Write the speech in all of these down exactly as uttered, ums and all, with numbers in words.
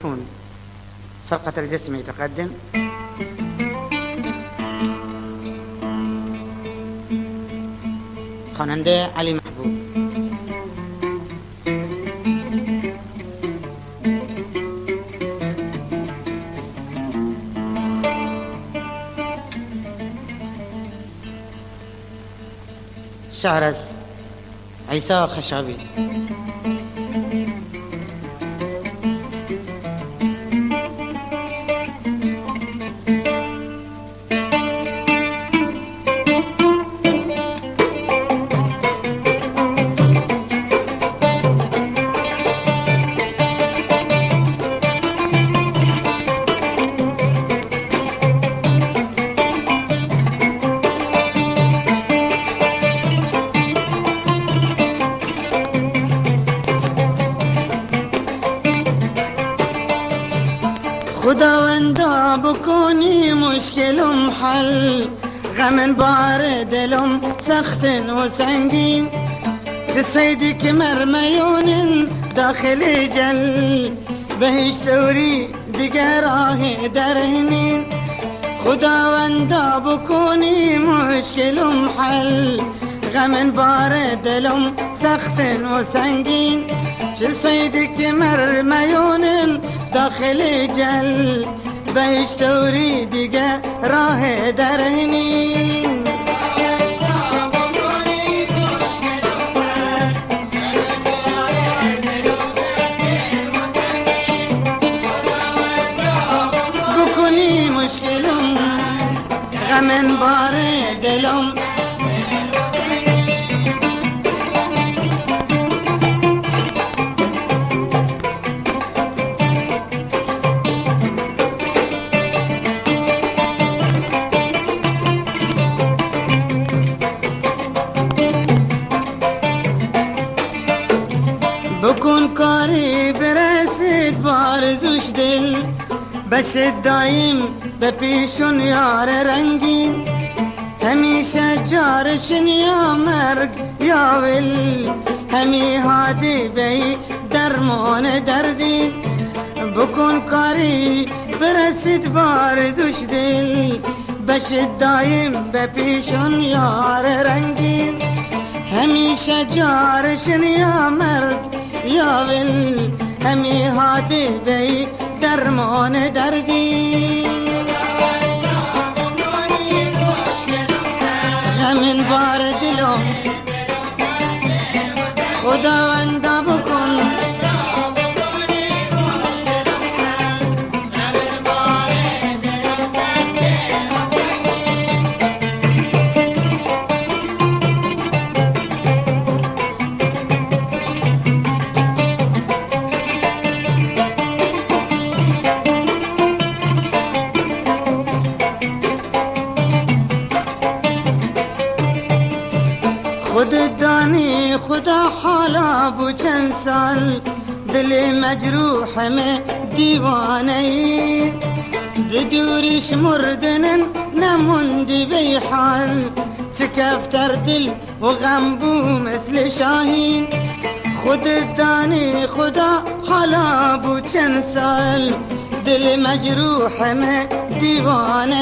بكون فرقة الجسم تقدم. خواننده علی محبوب. شعر از عیسی خشابی. خداوندا بکنی مشکلم حل، غم بار دلم سخت و سنگین، چه صیدی که مرمیون داخل جل، بهشت وری دیگر راه درهنین. خداوندا بکنی مشکلم حل، غم بار دلم سخت و سنگین، چه صیدی که مرمیون داخل جل، بهشت وری دیگه راه درهنین. بکنی مشکلم غم بار دلم، بکن کاری برسید بارزوش دل، بس دایم به پیشون یار رنگین، همیشه جارشن یا مرگ یا ول، همی هادی بی درمان دردین. بکن کاری برسید بارزوش دل، بس دایم به پیشون یار رنگین، همیشه جارشن یا مرگ یا ول، همی هاتی بی درمان دردی. غمین بار دلم خداوندا بکن، خود دانی خدا حالا بو چند سال، دل مجروح میں دیوانه، زدورش مردنن نموندی بی حال، چکفتر دل و غم بو مثل شاهین. خود دانی خدا حالا بو چند سال، دل مجروح میں دیوانه،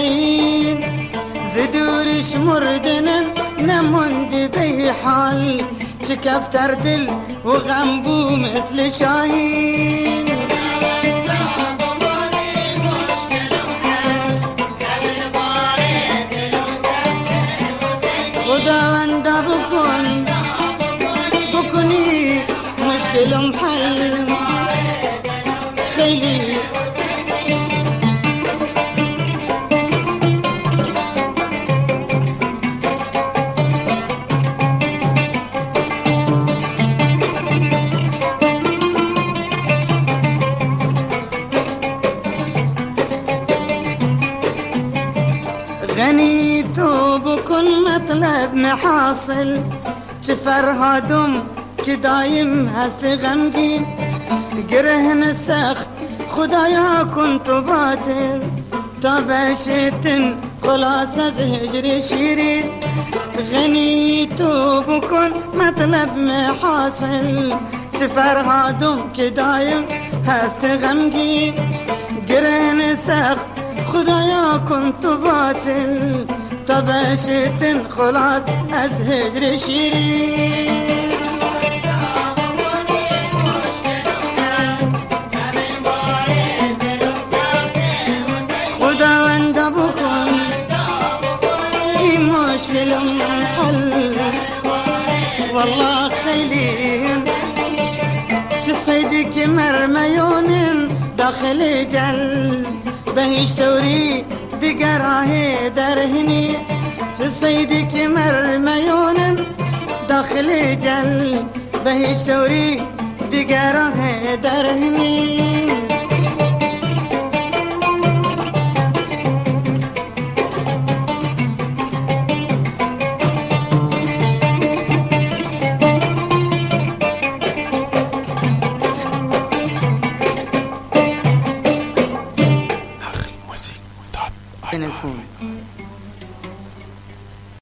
زدورش مردنن نموندی بی حال، چکفتر دل و غم بو مثل شاهین. خداوندا بکن بکنی مشکلم حل، خیلی غنی تو بکن مطلب محاصل، چه فرهادم که دایم هست غمگین، گرهن سخت خدایا کن تو باطل، تا بشتن خلاص از هجر شیرین. غنی تو بکن مطلب محاصل، چه فرهادم که دایم هست غمگی گرهن سخت خدایا کن تو باطل تا بشتن خلاص از هجر شیرین خداوند بکن این مشکلم حل والله خیلی چه صیدی که مرمیون داخل جل به هیچ طوری دیگر راه درهنی چه صیدی که مرمیون داخل جل به هیچ طوری دیگر راه درهنی نخل موسیقی تلفون